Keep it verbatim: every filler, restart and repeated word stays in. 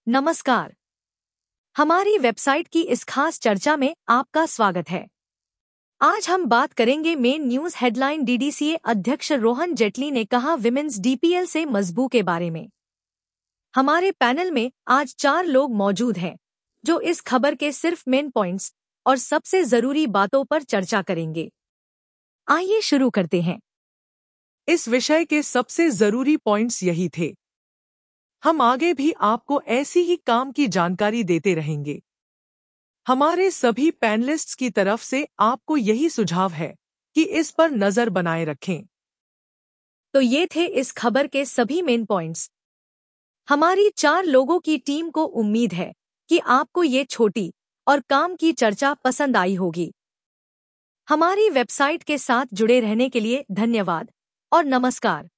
नमस्कार। हमारी वेबसाइट की इस खास चर्चा में आपका स्वागत है। आज हम बात करेंगे मेन न्यूज हेडलाइन डीडीसीए अध्यक्ष रोहन जेटली ने कहा विमेंस डीपीएल से मजबूत के बारे में। हमारे पैनल में आज चार लोग मौजूद हैं जो इस खबर के सिर्फ मेन पॉइंट्स और सबसे जरूरी बातों पर चर्चा करेंगे। आइए शुरू करते हैं। इस विषय के सबसे जरूरी पॉइंट्स यही थे। हम आगे भी आपको ऐसी ही काम की जानकारी देते रहेंगे। हमारे सभी पैनलिस्ट्स की तरफ से आपको यही सुझाव है कि इस पर नजर बनाए रखें। तो ये थे इस खबर के सभी मेन पॉइंट्स। हमारी चार लोगों की टीम को उम्मीद है कि आपको ये छोटी और काम की चर्चा पसंद आई होगी। हमारी वेबसाइट के साथ जुड़े रहने के लिए धन्यवाद और नमस्कार।